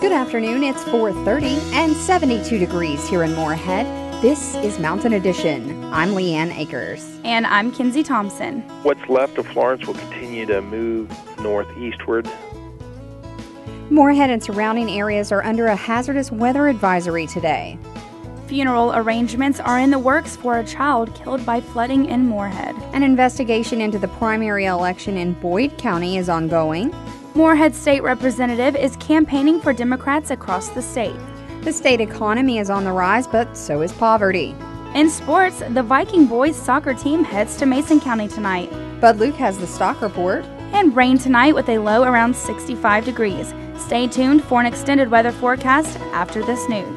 Good afternoon. It's 4:30 and 72 degrees here in Moorhead. This is Mountain Edition. I'm Leanne Akers. And I'm Kinsey Thompson. What's left of Florence will continue to move northeastward. Moorhead and surrounding areas are under a hazardous weather advisory today. Funeral arrangements are in the works for a child killed by flooding in Moorhead. An investigation into the primary election in Boyd County is ongoing. Moorhead State Representative is campaigning for Democrats across the state. The state economy is on the rise, but so is poverty. In sports, the Viking boys soccer team heads to Mason County tonight. Bud Luke has the stock report. And rain tonight with a low around 65 degrees. Stay tuned for an extended weather forecast after this news.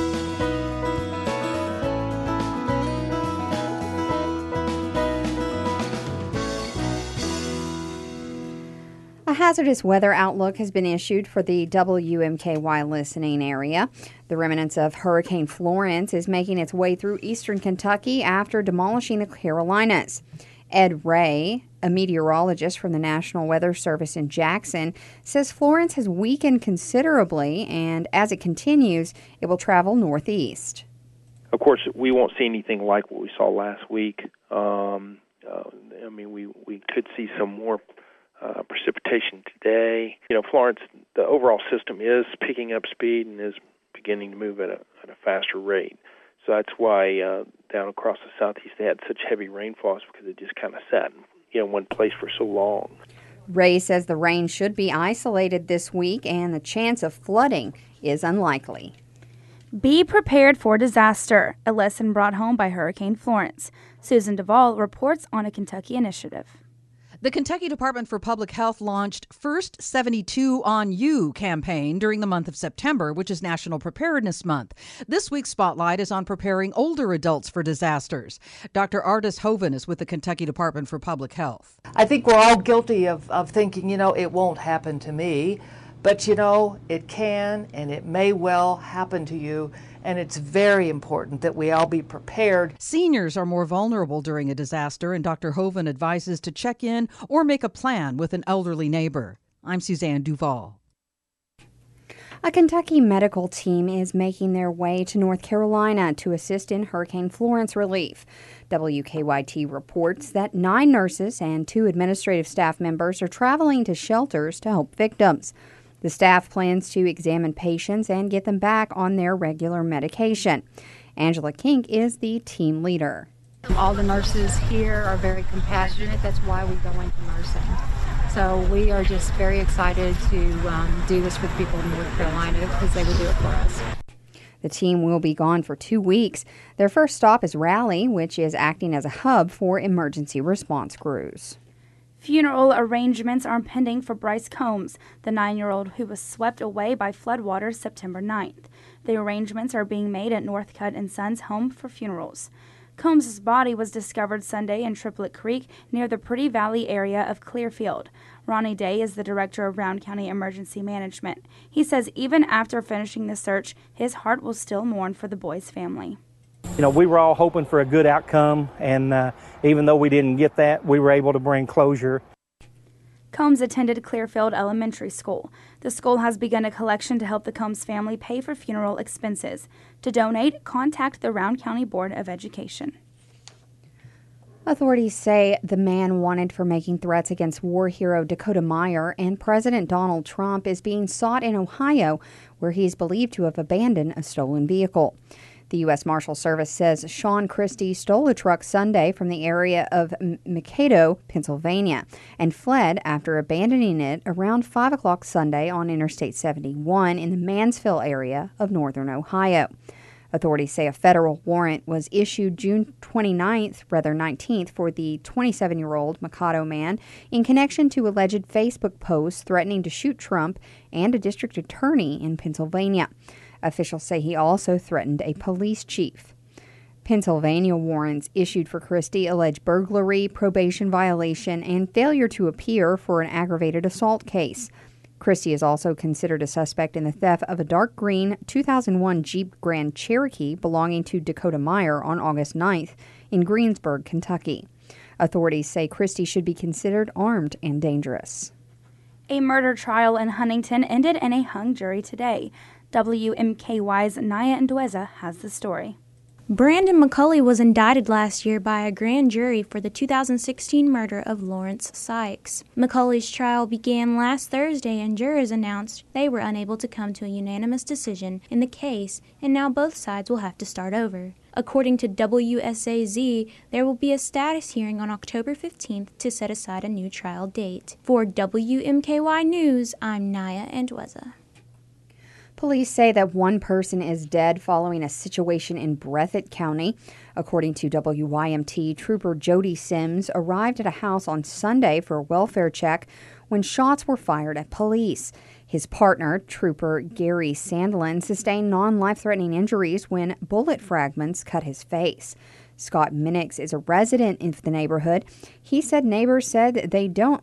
A hazardous weather outlook has been issued for the WMKY listening area. The remnants of Hurricane Florence is making its way through eastern Kentucky after demolishing the Carolinas. Ed Ray, a meteorologist from the National Weather Service in Jackson, says Florence has weakened considerably, and as it continues, it will travel northeast. Of course, we won't see anything like what we saw last week. We could see some more precipitation today. Florence, the overall system is picking up speed and is beginning to move at a faster rate. So that's why down across the southeast they had such heavy rainfalls, because it just kind of sat in one place for so long. Ray says the rain should be isolated this week and the chance of flooding is unlikely. Be prepared for disaster, a lesson brought home by Hurricane Florence. Susan Duvall reports on a Kentucky initiative. The Kentucky Department for Public Health launched First 72 on You campaign during the month of September, which is National Preparedness Month. This week's spotlight is on preparing older adults for disasters. Dr. Ardis Hoven is with the Kentucky Department for Public Health. I think we're all guilty of thinking, it won't happen to me. But, it can and it may well happen to you. And it's very important that we all be prepared. Seniors are more vulnerable during a disaster, and Dr. Hoven advises to check in or make a plan with an elderly neighbor. I'm Suzanne Duvall. A Kentucky medical team is making their way to North Carolina to assist in Hurricane Florence relief. WKYT reports that 9 nurses and 2 administrative staff members are traveling to shelters to help victims. The staff plans to examine patients and get them back on their regular medication. Angela Kink is the team leader. All the nurses here are very compassionate. That's why we go into nursing. So we are just very excited to do this for the people in North Carolina, because they will do it for us. The team will be gone for 2 weeks. Their first stop is Raleigh, which is acting as a hub for emergency response crews. Funeral arrangements are pending for Bryce Combs, the 9-year-old who was swept away by floodwaters September 9th. The arrangements are being made at Northcutt & Sons Home for Funerals. Combs' body was discovered Sunday in Triplet Creek near the Pretty Valley area of Clearfield. Ronnie Day is the director of Round County Emergency Management. He says even after finishing the search, his heart will still mourn for the boy's family. We were all hoping for a good outcome, and even though we didn't get that, we were able to bring closure. Combs attended Clearfield Elementary School. The school has begun a collection to help the Combs family pay for funeral expenses. To donate, contact the Round County Board of Education. Authorities say the man wanted for making threats against war hero Dakota Meyer and President Donald Trump is being sought in Ohio, where he is believed to have abandoned a stolen vehicle. The U.S. Marshal Service says Sean Christie stole a truck Sunday from the area of Mankato, Pennsylvania, and fled after abandoning it around 5 o'clock Sunday on Interstate 71 in the Mansfield area of northern Ohio. Authorities say a federal warrant was issued June 19th for the 27-year-old Mankato man in connection to alleged Facebook posts threatening to shoot Trump and a district attorney in Pennsylvania. Officials say he also threatened a police chief. Pennsylvania warrants issued for Christie allege burglary, probation violation, and failure to appear for an aggravated assault case. Christie is also considered a suspect in the theft of a dark green 2001 Jeep Grand Cherokee belonging to Dakota Meyer on August 9th in Greensburg, Kentucky. Authorities say Christie should be considered armed and dangerous. A murder trial in Huntington ended in a hung jury today. WMKY's Naya Ndueza has the story. Brandon McCulley was indicted last year by a grand jury for the 2016 murder of Lawrence Sykes. McCulley's trial began last Thursday, and jurors announced they were unable to come to a unanimous decision in the case, and now both sides will have to start over. According to WSAZ, there will be a status hearing on October 15th to set aside a new trial date. For WMKY News, I'm Naya Ndueza. Police say that one person is dead following a situation in Breathitt County. According to WYMT, Trooper Jody Sims arrived at a house on Sunday for a welfare check when shots were fired at police. His partner, Trooper Gary Sandlin, sustained non-life-threatening injuries when bullet fragments cut his face. Scott Minix is a resident in the neighborhood. He said neighbors said they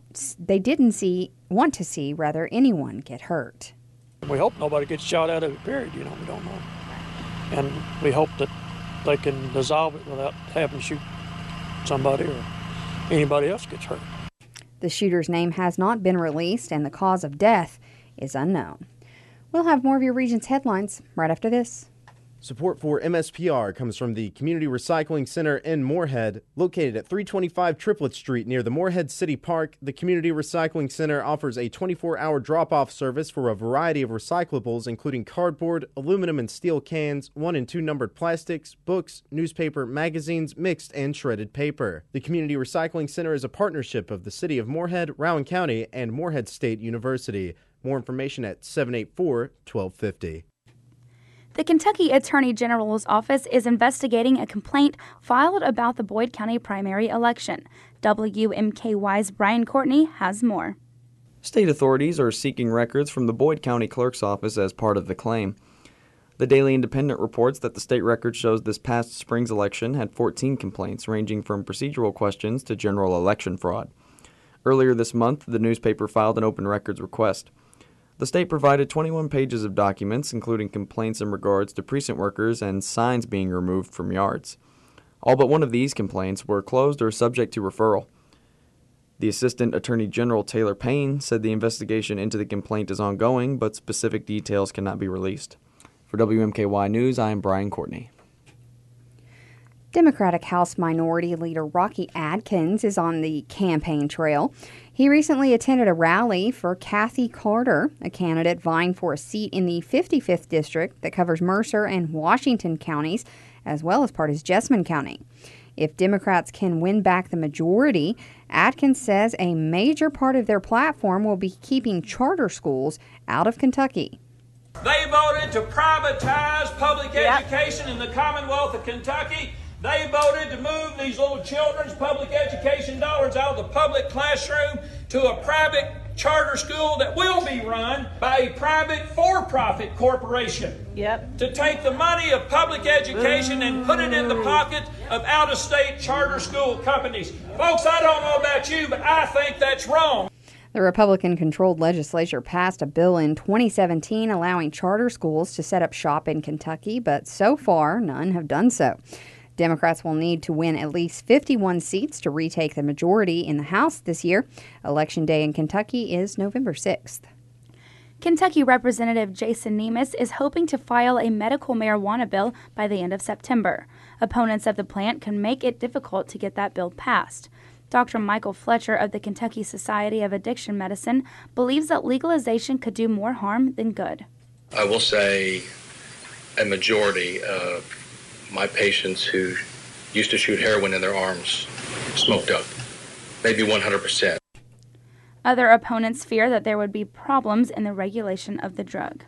want to see anyone get hurt. We hope nobody gets shot out of it, period. We don't know. And we hope that they can dissolve it without having to shoot somebody or anybody else gets hurt. The shooter's name has not been released, and the cause of death is unknown. We'll have more of your region's headlines right after this. Support for MSPR comes from the Community Recycling Center in Moorhead. Located at 325 Triplet Street near the Moorhead City Park, the Community Recycling Center offers a 24-hour drop-off service for a variety of recyclables, including cardboard, aluminum and steel cans, 1 and 2 numbered plastics, books, newspaper, magazines, mixed and shredded paper. The Community Recycling Center is a partnership of the City of Moorhead, Rowan County, and Moorhead State University. More information at 784-1250. The Kentucky Attorney General's office is investigating a complaint filed about the Boyd County primary election. WMKY's Brian Courtney has more. State authorities are seeking records from the Boyd County Clerk's office as part of the claim. The Daily Independent reports that the state record shows this past spring's election had 14 complaints ranging from procedural questions to general election fraud. Earlier this month, the newspaper filed an open records request. The state provided 21 pages of documents, including complaints in regards to precinct workers and signs being removed from yards. All but one of these complaints were closed or subject to referral. The Assistant Attorney General Taylor Payne said the investigation into the complaint is ongoing, but specific details cannot be released. For WMKY News, I am Brian Courtney. Democratic House Minority Leader Rocky Adkins is on the campaign trail. He recently attended a rally for Kathy Carter, a candidate vying for a seat in the 55th District that covers Mercer and Washington counties, as well as part of Jessamine County. If Democrats can win back the majority, Adkins says a major part of their platform will be keeping charter schools out of Kentucky. They voted to privatize public education in the Commonwealth of Kentucky. They voted to move these little children's public education dollars out of the public classroom to a private charter school that will be run by a private for-profit corporation. To take the money of public education and put it in the pocket of out-of-state charter school companies. Folks, I don't know about you, but I think that's wrong. The Republican-controlled legislature passed a bill in 2017 allowing charter schools to set up shop in Kentucky, but so far none have done so. Democrats will need to win at least 51 seats to retake the majority in the House this year. Election Day in Kentucky is November 6th. Kentucky Representative Jason Nemes is hoping to file a medical marijuana bill by the end of September. Opponents of the plant can make it difficult to get that bill passed. Dr. Michael Fletcher of the Kentucky Society of Addiction Medicine believes that legalization could do more harm than good. I will say a majority of my patients who used to shoot heroin in their arms smoked up, maybe 100%. Other opponents fear that there would be problems in the regulation of the drug.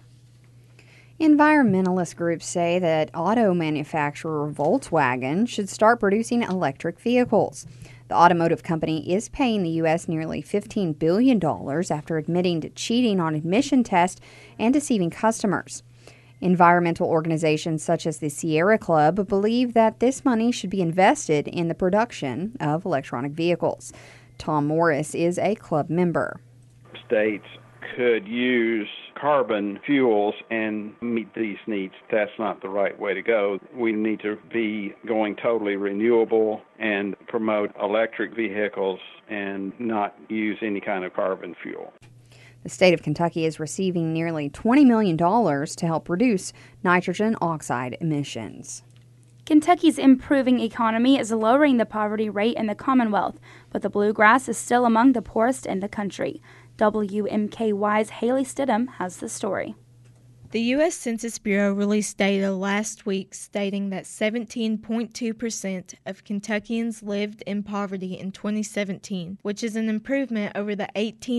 Environmentalist groups say that auto manufacturer Volkswagen should start producing electric vehicles. The automotive company is paying the U.S. nearly $15 billion after admitting to cheating on emission tests and deceiving customers. Environmental organizations such as the Sierra Club believe that this money should be invested in the production of electronic vehicles. Tom Morris is a club member. States could use carbon fuels and meet these needs. That's not the right way to go. We need to be going totally renewable and promote electric vehicles and not use any kind of carbon fuel. The state of Kentucky is receiving nearly $20 million to help reduce nitrogen oxide emissions. Kentucky's improving economy is lowering the poverty rate in the Commonwealth, but the bluegrass is still among the poorest in the country. WMKY's Haley Stidham has the story. The U.S. Census Bureau released data last week stating that 17.2% of Kentuckians lived in poverty in 2017, which is an improvement over the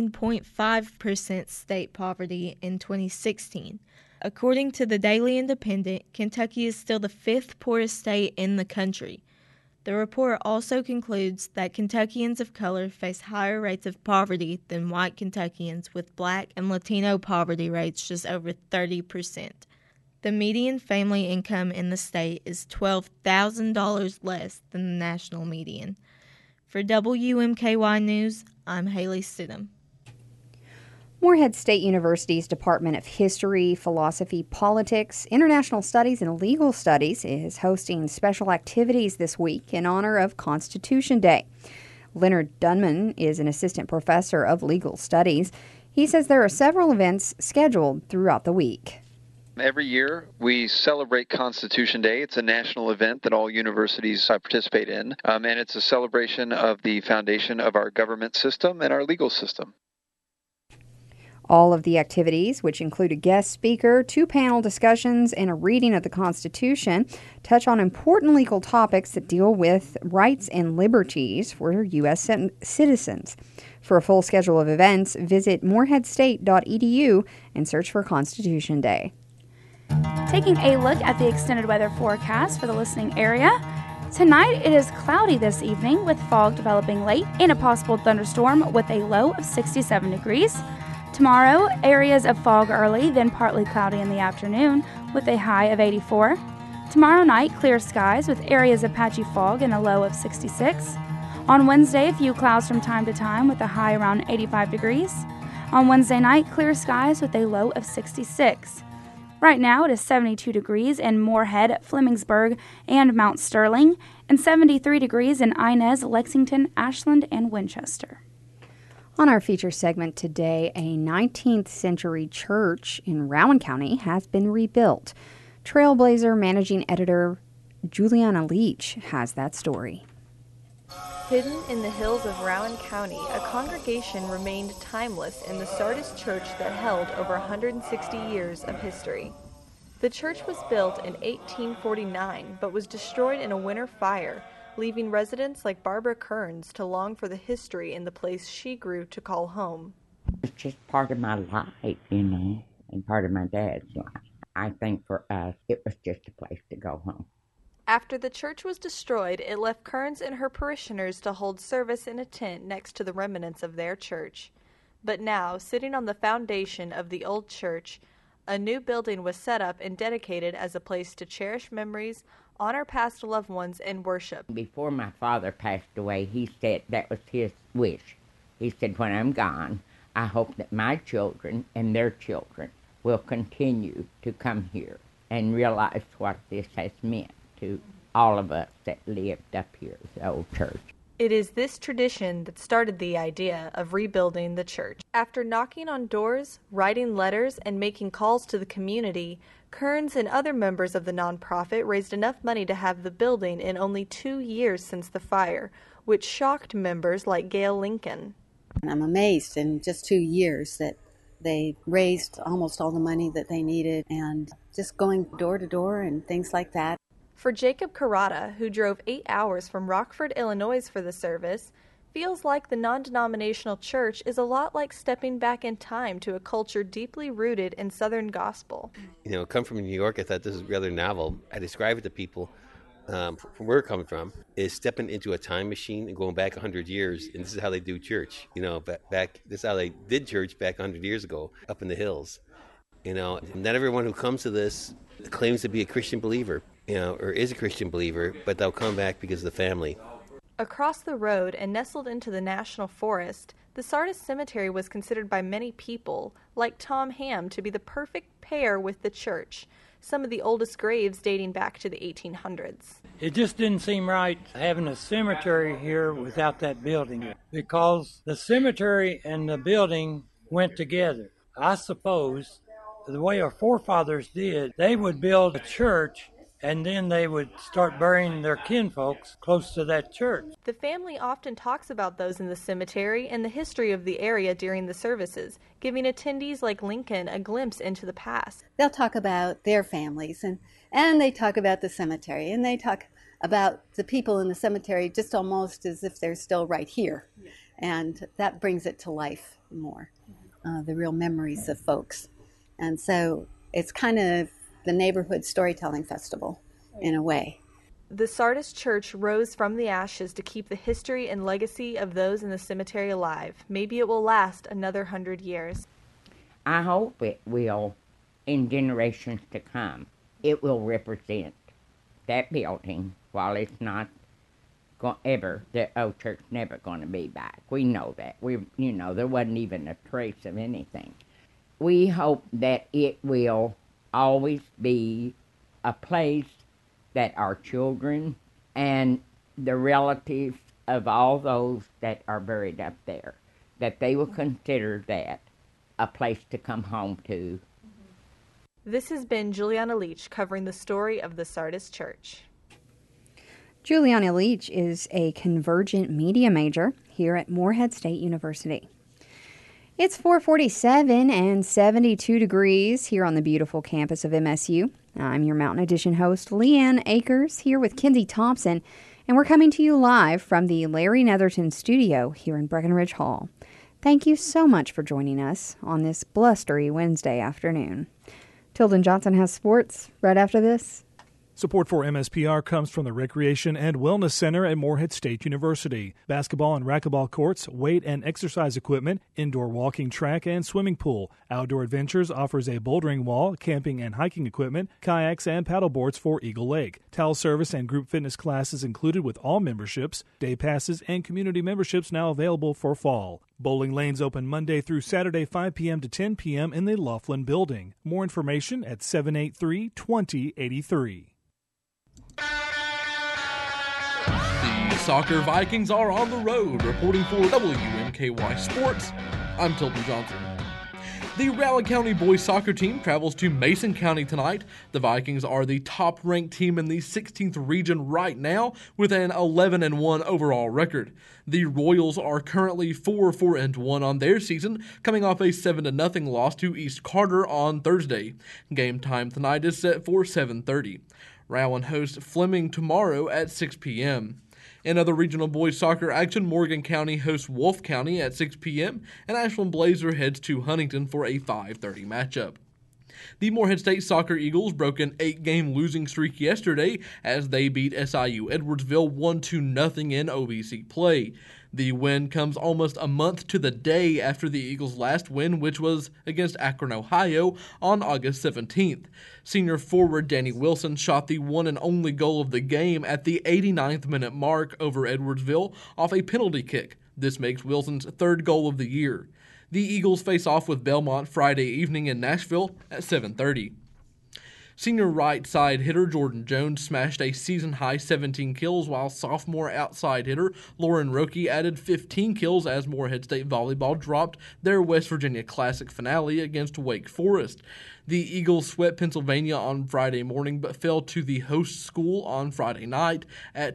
18.5% state poverty in 2016. According to the Daily Independent, Kentucky is still the fifth poorest state in the country. The report also concludes that Kentuckians of color face higher rates of poverty than white Kentuckians, with Black and Latino poverty rates just over 30%. The median family income in the state is $12,000 less than the national median. For WMKY News, I'm Haley Stidham. Morehead State University's Department of History, Philosophy, Politics, International Studies, and Legal Studies is hosting special activities this week in honor of Constitution Day. Leonard Dunman is an assistant professor of legal studies. He says there are several events scheduled throughout the week. Every year, we celebrate Constitution Day. It's a national event that all universities participate in, and it's a celebration of the foundation of our government system and our legal system. All of the activities, which include a guest speaker, 2 panel discussions, and a reading of the Constitution, touch on important legal topics that deal with rights and liberties for U.S. citizens. For a full schedule of events, visit moreheadstate.edu and search for Constitution Day. Taking a look at the extended weather forecast for the listening area. Tonight, it is cloudy this evening with fog developing late and a possible thunderstorm with a low of 67 degrees. Tomorrow, areas of fog early, then partly cloudy in the afternoon with a high of 84. Tomorrow night, clear skies with areas of patchy fog and a low of 66. On Wednesday, a few clouds from time to time with a high around 85 degrees. On Wednesday night, clear skies with a low of 66. Right now, it is 72 degrees in Morehead, Flemingsburg, and Mount Sterling, and 73 degrees in Inez, Lexington, Ashland, and Winchester. On our feature segment today, a 19th century church in Rowan County has been rebuilt. Trailblazer managing editor Juliana Leach has that story. Hidden in the hills of Rowan County, a congregation remained timeless in the Sardis church that held over 160 years of history. The church was built in 1849 but was destroyed in a winter fire, leaving residents like Barbara Kearns to long for the history in the place she grew to call home. It's just part of my life, and part of my dad's life. I think for us, it was just a place to go home. After the church was destroyed, it left Kearns and her parishioners to hold service in a tent next to the remnants of their church. But now, sitting on the foundation of the old church, a new building was set up and dedicated as a place to cherish memories, honor past loved ones, and worship. Before my father passed away, he said that was his wish. He said, when I'm gone, I hope that my children and their children will continue to come here and realize what this has meant to all of us that lived up here at the old church. It is this tradition that started the idea of rebuilding the church. After knocking on doors, writing letters, and making calls to the community, Kearns and other members of the nonprofit raised enough money to have the building in only 2 years since the fire, which shocked members like Gail Lincoln. I'm amazed in just 2 years that they raised almost all the money that they needed, and just going door to door and things like that. For Jacob Carrata, who drove 8 hours from Rockford, Illinois for the service, feels like the non-denominational church is a lot like stepping back in time to a culture deeply rooted in Southern gospel. Come from New York, I thought this was rather novel. I describe it to people from where we're coming from, is stepping into a time machine and going back 100 years, and this is how they do church. Back this is how they did church back 100 years ago up in the hills. Not everyone who comes to this claims to be a Christian believer, or is a Christian believer, but they'll come back because of the family. Across the road and nestled into the National Forest, the Sardis Cemetery was considered by many people, like Tom Ham, to be the perfect pair with the church, some of the oldest graves dating back to the 1800s. It just didn't seem right having a cemetery here without that building, because the cemetery and the building went together. I suppose the way our forefathers did, they would build a church and then they would start burying their kinfolks close to that church. The family often talks about those in the cemetery and the history of the area during the services, giving attendees like Lincoln a glimpse into the past. They'll talk about their families, and they talk about the cemetery, and they talk about the people in the cemetery just almost as if they're still right here. And that brings it to life more, the real memories of folks. And so it's kind of the neighborhood storytelling festival in a way. The Sardis Church rose from the ashes to keep the history and legacy of those in the cemetery alive. Maybe it will last another 100 years. I hope it will, in generations to come. It will represent that building. While it's not the old church never going to be back. We know that. There wasn't even a trace of anything. We hope that it will always be a place that our children and the relatives of all those that are buried up there, that they will consider that a place to come home to. This has been Juliana Leach covering the story of the Sardis Church. Juliana Leach is a convergent media major here at Morehead State University. It's 4:47 and 72 degrees here on the beautiful campus of MSU. I'm your Mountain Edition host, Leanne Akers, here with Kenzie Thompson, and we're coming to you live from the Larry Netherton studio here in Breckenridge Hall. Thank you so much for joining us on this blustery Wednesday afternoon. Tilden Johnson has sports right after this. Support for MSPR comes from the Recreation and Wellness Center at Morehead State University. Basketball and racquetball courts, weight and exercise equipment, indoor walking track and swimming pool. Outdoor Adventures offers a bouldering wall, camping and hiking equipment, kayaks and paddleboards for Eagle Lake. Towel service and group fitness classes included with all memberships. Day passes and community memberships now available for fall. Bowling lanes open Monday through Saturday 5 p.m. to 10 p.m. in the Laughlin Building. More information at 783-2083. The Soccer Vikings are on the road. Reporting for WMKY Sports, I'm Tilden Johnson. The Rowland County boys soccer team travels to Mason County tonight. The Vikings are the top-ranked team in the 16th region right now with an 11-1 overall record. The Royals are currently 4-4-1 on their season, coming off a 7-0 loss to East Carter on Thursday. Game time tonight is set for 7:30. Rowland hosts Fleming tomorrow at 6 p.m. In other regional boys soccer action, Morgan County hosts Wolfe County at 6 p.m. and Ashland Blazer heads to Huntington for a 5:30 matchup. The Morehead State Soccer Eagles broke an 8-game losing streak yesterday as they beat SIU Edwardsville 1-0 in OVC play. The win comes almost a month to the day after the Eagles' last win, which was against Akron, Ohio, on August 17th. Senior forward Danny Wilson shot the one and only goal of the game at the 89th minute mark over Edwardsville off a penalty kick. This makes Wilson's third goal of the year. The Eagles face off with Belmont Friday evening in Nashville at 7:30. Senior right side hitter Jordan Jones smashed a season-high 17 kills, while sophomore outside hitter Lauren Roque added 15 kills as Morehead State Volleyball dropped their West Virginia Classic finale against Wake Forest. The Eagles swept Pennsylvania on Friday morning but fell to the host school on Friday night at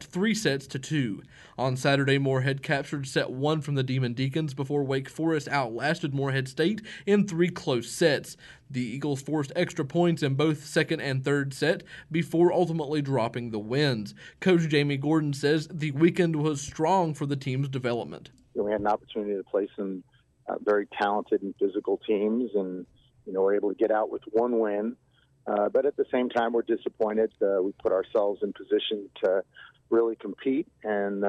3-2. On Saturday, Morehead captured set 1 from the Demon Deacons before Wake Forest outlasted Morehead State in 3 close sets. The Eagles forced extra points in both second and third set before ultimately dropping the wins. Coach Jamie Gordon says the weekend was strong for the team's development. We had an opportunity to play some very talented and physical teams, and we're able to get out with one win. But at the same time, we're disappointed. We put ourselves in position to really compete, and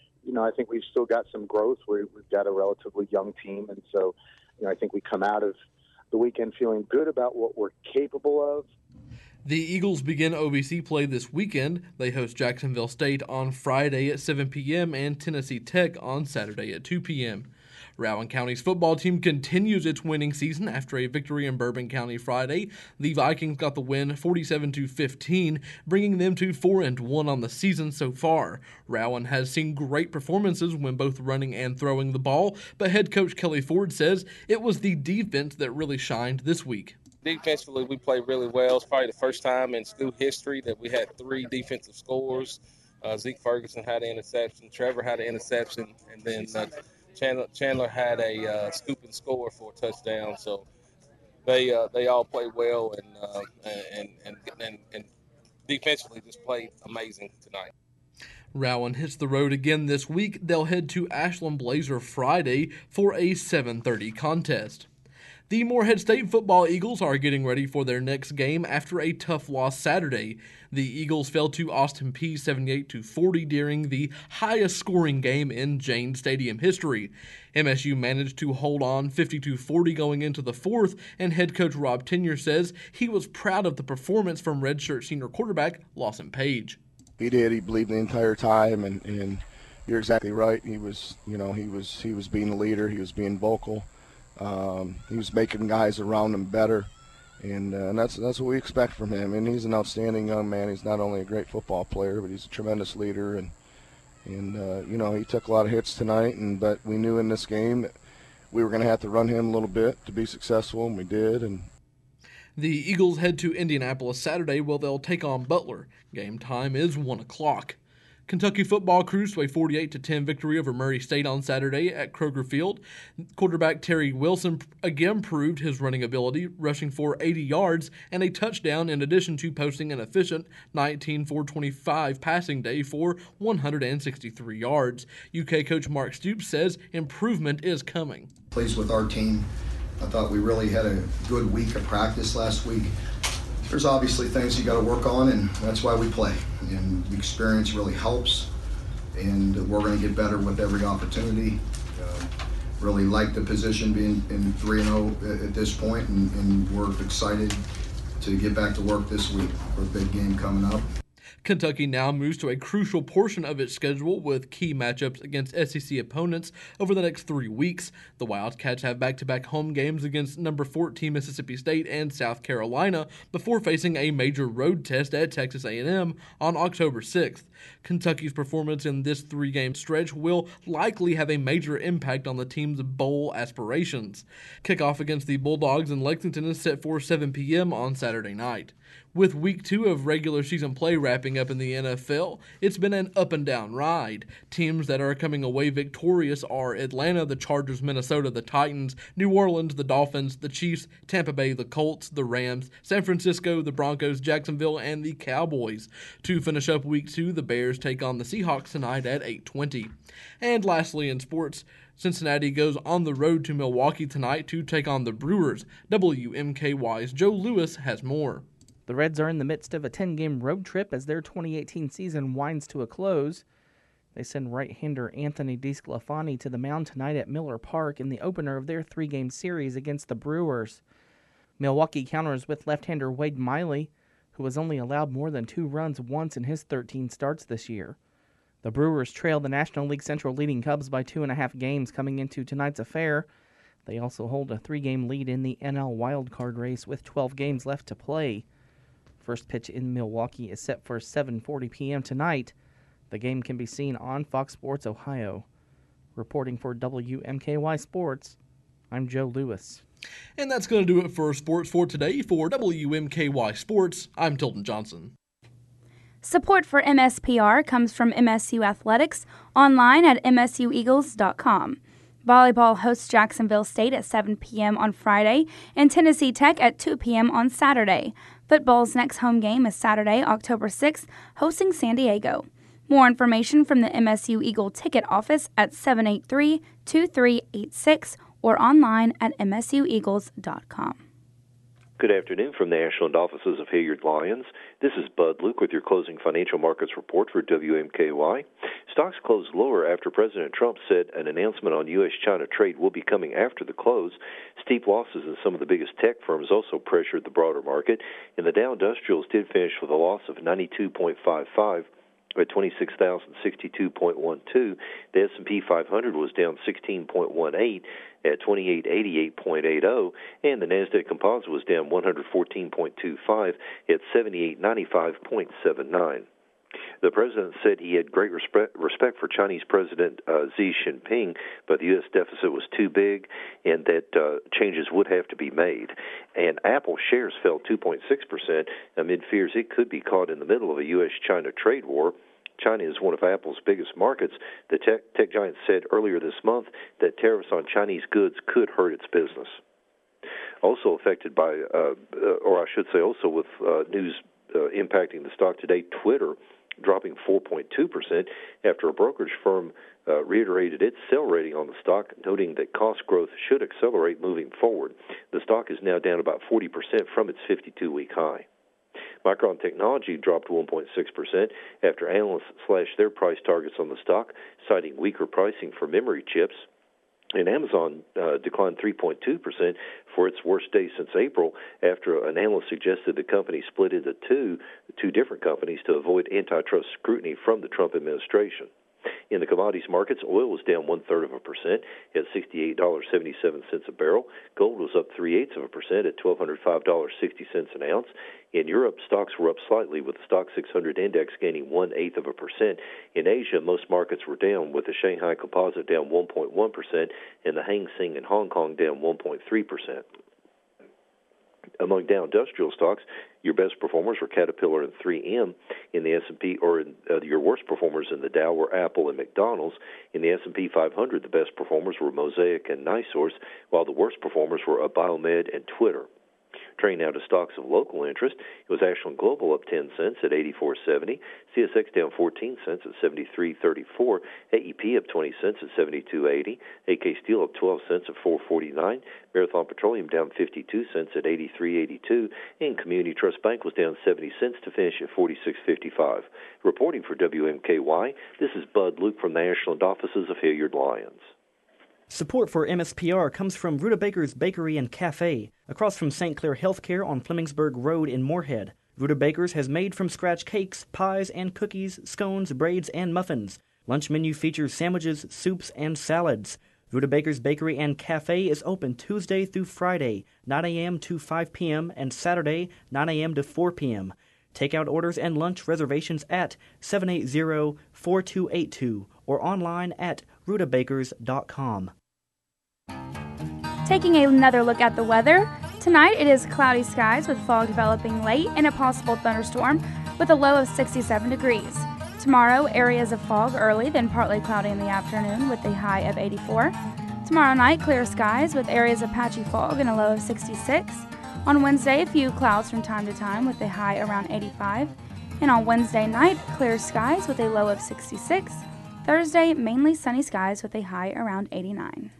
I think we've still got some growth. We've got a relatively young team, and so I think we come out of the weekend feeling good about what we're capable of. The Eagles begin OVC play this weekend. They host Jacksonville State on Friday at 7 p.m. and Tennessee Tech on Saturday at 2 p.m. Rowan County's football team continues its winning season after a victory in Bourbon County Friday. The Vikings got the win 47-15, bringing them to 4-1 on the season so far. Rowan has seen great performances when both running and throwing the ball, but head coach Kelly Ford says it was the defense that really shined this week. Defensively, we played really well. It's probably the first time in school history that we had 3 defensive scores. Zeke Ferguson had an interception, Trevor had an interception, and then Chandler had a scoop and score for a touchdown. So they all played well and defensively just played amazing tonight. Rowan hits the road again this week. They'll head to Ashland Blazer Friday for a 7:30 contest. The Morehead State football Eagles are getting ready for their next game after a tough loss Saturday. The Eagles fell to Austin Peay 78-40 during the highest scoring game in Jane Stadium history. MSU managed to hold on 50-40 going into the fourth, and head coach Rob Tenyer says he was proud of the performance from redshirt senior quarterback Lawson Page. He did. He believed the entire time, and you're exactly right. He was being a leader. He was being vocal. He was making guys around him better, and that's what we expect from him. And he's an outstanding young man. He's not only a great football player, but he's a tremendous leader. And he took a lot of hits tonight, but we knew in this game that we were going to have to run him a little bit to be successful, and we did. And the Eagles head to Indianapolis Saturday where they'll take on Butler. Game time is 1 o'clock. Kentucky football cruised to a 48-10 victory over Murray State on Saturday at Kroger Field. Quarterback Terry Wilson again proved his running ability, rushing for 80 yards and a touchdown in addition to posting an efficient 19-for-25 passing day for 163 yards. UK coach Mark Stoops says improvement is coming. Pleased with our team. I thought we really had a good week of practice last week. There's obviously things you got to work on, and that's why we play. And the experience really helps, and we're going to get better with every opportunity. Really like the position being in 3-0 at this point, and we're excited to get back to work this week for a big game coming up. Kentucky now moves to a crucial portion of its schedule with key matchups against SEC opponents over the next 3 weeks. The Wildcats have back-to-back home games against number 14 Mississippi State and South Carolina before facing a major road test at Texas A&M on October 6th. Kentucky's performance in this 3-game stretch will likely have a major impact on the team's bowl aspirations. Kickoff against the Bulldogs in Lexington is set for 7 p.m. on Saturday night. With Week 2 of regular season play wrapping up in the NFL, it's been an up-and-down ride. Teams that are coming away victorious are Atlanta, the Chargers, Minnesota, the Titans, New Orleans, the Dolphins, the Chiefs, Tampa Bay, the Colts, the Rams, San Francisco, the Broncos, Jacksonville, and the Cowboys. To finish up Week 2, the Bears take on the Seahawks tonight at 8:20. And lastly in sports, Cincinnati goes on the road to Milwaukee tonight to take on the Brewers. WMKY's Joe Lewis has more. The Reds are in the midst of a 10-game road trip as their 2018 season winds to a close. They send right-hander Anthony DeSclafani to the mound tonight at Miller Park in the opener of their 3-game series against the Brewers. Milwaukee counters with left-hander Wade Miley, who has only allowed more than 2 runs once in his 13 starts this year. The Brewers trail the National League Central leading Cubs by 2.5 games coming into tonight's affair. They also hold a 3-game lead in the NL wildcard race with 12 games left to play. First pitch in Milwaukee is set for 7:40 p.m. tonight. The game can be seen on Fox Sports Ohio. Reporting for WMKY Sports, I'm Joe Lewis. And that's going to do it for sports for today. For WMKY Sports, I'm Tilton Johnson. Support for MSPR comes from MSU Athletics, online at msueagles.com. Volleyball hosts Jacksonville State at 7 p.m. on Friday and Tennessee Tech at 2 p.m. on Saturday. Football's next home game is Saturday, October 6th, hosting San Diego. More information from the MSU Eagle ticket office at 783-2386 or online at msueagles.com. Good afternoon from the Ashland offices of Hilliard Lyons. This is Bud Luke with your closing financial markets report for WMKY. Stocks closed lower after President Trump said an announcement on U.S.-China trade will be coming after the close. Steep losses in some of the biggest tech firms also pressured the broader market, and the Dow Industrials did finish with a loss of 92.55. at 26,062.12. The S&P 500 was down 16.18 at 2888.80, and the Nasdaq Composite was down 114.25 at 7895.79. The president said he had great respect for Chinese President Xi Jinping, but the U.S. deficit was too big and that changes would have to be made. And Apple shares fell 2.6% amid fears it could be caught in the middle of a U.S.-China trade war. China is one of Apple's biggest markets. The tech giant said earlier this month that tariffs on Chinese goods could hurt its business. Also affected by, or I should say also with news impacting the stock today, Twitter dropping 4.2% after a brokerage firm reiterated its sell rating on the stock, noting that cost growth should accelerate moving forward. The stock is now down about 40% from its 52-week high. Micron Technology dropped 1.6% after analysts slashed their price targets on the stock, citing weaker pricing for memory chips. And Amazon declined 3.2% for its worst day since April after an analyst suggested the company split into two different companies to avoid antitrust scrutiny from the Trump administration. In the commodities markets, oil was down 0.33% at $68.77 a barrel. Gold was up 0.38% at $1,205.60 an ounce. In Europe, stocks were up slightly, with the Stock 600 index gaining 0.1%. In Asia, most markets were down, with the Shanghai Composite down 1.1% and the Hang Seng in Hong Kong down 1.3%. Among Dow industrial stocks, your best performers were Caterpillar and 3M. In the S&P, or your worst performers in the Dow were Apple and McDonald's. In the S&P 500, the best performers were Mosaic and NiSource, while the worst performers were Biomed and Twitter. Turning now to stocks of local interest, it was Ashland Global up 10 cents at 84.70, CSX down 14 cents at 73.34, AEP up 20 cents at 72.80, AK Steel up 12 cents at 4.49, Marathon Petroleum down 52 cents at 83.82, and Community Trust Bank was down 70 cents to finish at 46.55. Reporting for WMKY, this is Bud Luke from the Ashland offices of Hilliard Lyons. Support for MSPR comes from Rutabaker's Bakery and Cafe, across from St. Clair Healthcare on Flemingsburg Road in Moorhead. Rutabaker's has made-from-scratch cakes, pies, and cookies, scones, braids, and muffins. Lunch menu features sandwiches, soups, and salads. Rutabaker's Bakery and Cafe is open Tuesday through Friday, 9 a.m. to 5 p.m., and Saturday, 9 a.m. to 4 p.m. Takeout orders and lunch reservations at 780-4282 or online at rutabakers.com. Taking another look at the weather, tonight it is cloudy skies with fog developing late and a possible thunderstorm with a low of 67 degrees. Tomorrow, areas of fog early, then partly cloudy in the afternoon with a high of 84. Tomorrow night, clear skies with areas of patchy fog and a low of 66. On Wednesday, a few clouds from time to time with a high around 85. And on Wednesday night, clear skies with a low of 66. Thursday, mainly sunny skies with a high around 89.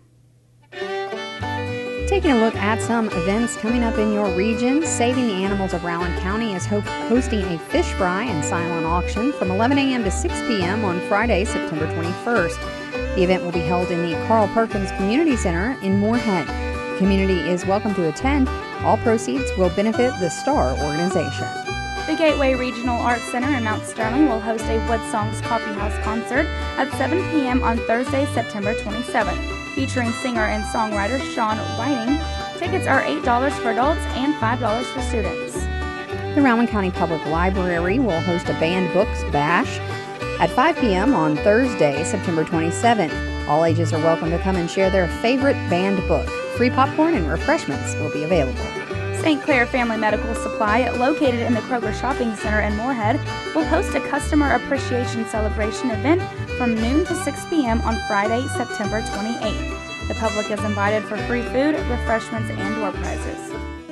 Taking a look at some events coming up in your region, Saving the Animals of Rowan County is hosting a fish fry and silent auction from 11 a.m. to 6 p.m. on Friday, September 21st. The event will be held in the Carl Perkins Community Center in Moorhead. The community is welcome to attend. All proceeds will benefit the STAR organization. The Gateway Regional Arts Center in Mount Sterling will host a Wood Songs Coffee House concert at 7 p.m. on Thursday, September 27th, featuring singer and songwriter Sean Whiting. Tickets are $8 for adults and $5 for students. The Rowan County Public Library will host a Banned Books Bash at 5 p.m. on Thursday, September 27th. All ages are welcome to come and share their favorite banned book. Free popcorn and refreshments will be available. St. Clair Family Medical Supply, located in the Kroger Shopping Center in Moorhead, will host a Customer Appreciation Celebration event from noon to 6 p.m. on Friday, September 28th. The public is invited for free food, refreshments, and door prizes.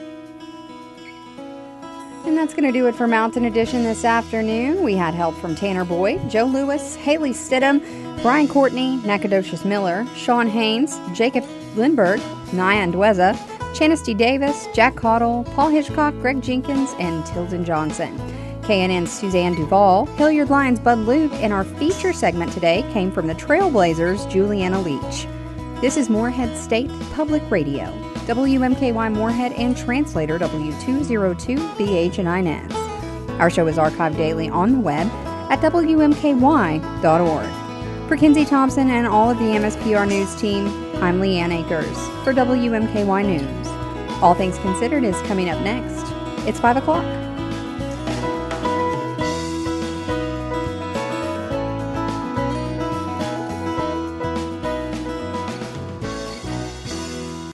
And that's going to do it for Mountain Edition this afternoon. We had help from Tanner Boyd, Joe Lewis, Haley Stidham, Brian Courtney, Nacogdoches Miller, Sean Haynes, Jacob Lindberg, Nia Ndweza, Channesty Davis, Jack Caudill, Paul Hitchcock, Greg Jenkins, and Tilden Johnson. KNN's Suzanne Duvall, Hilliard Lyons' Bud Luke, and our feature segment today came from the Trailblazers' Juliana Leach. This is Moorhead State Public Radio, WMKY Moorhead and translator W202BH and Inez. Our show is archived daily on the web at WMKY.org. For Kinsey Thompson and all of the MSPR News team, I'm Leanne Akers for WMKY News. All Things Considered is coming up next. It's 5 o'clock.